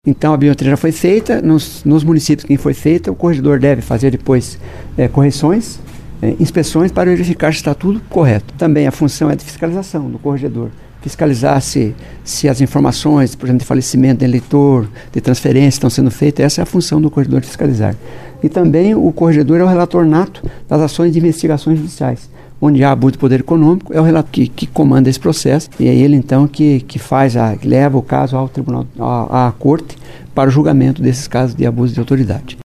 Então a biometria já foi feita, nos municípios que foi feita, o corregedor deve fazer depois correções, inspeções para verificar se está tudo correto. Também a função é de fiscalização do corregedor. Fiscalizar se as informações, por exemplo, de falecimento do eleitor, de transferência estão sendo feitas, essa é a função do corregedor, fiscalizar. E também o corregedor é o relator nato das ações de investigações judiciais. Onde há abuso de poder econômico, é o relator que comanda esse processo, e é ele então que leva o caso ao tribunal, à corte, para o julgamento desses casos de abuso de autoridade.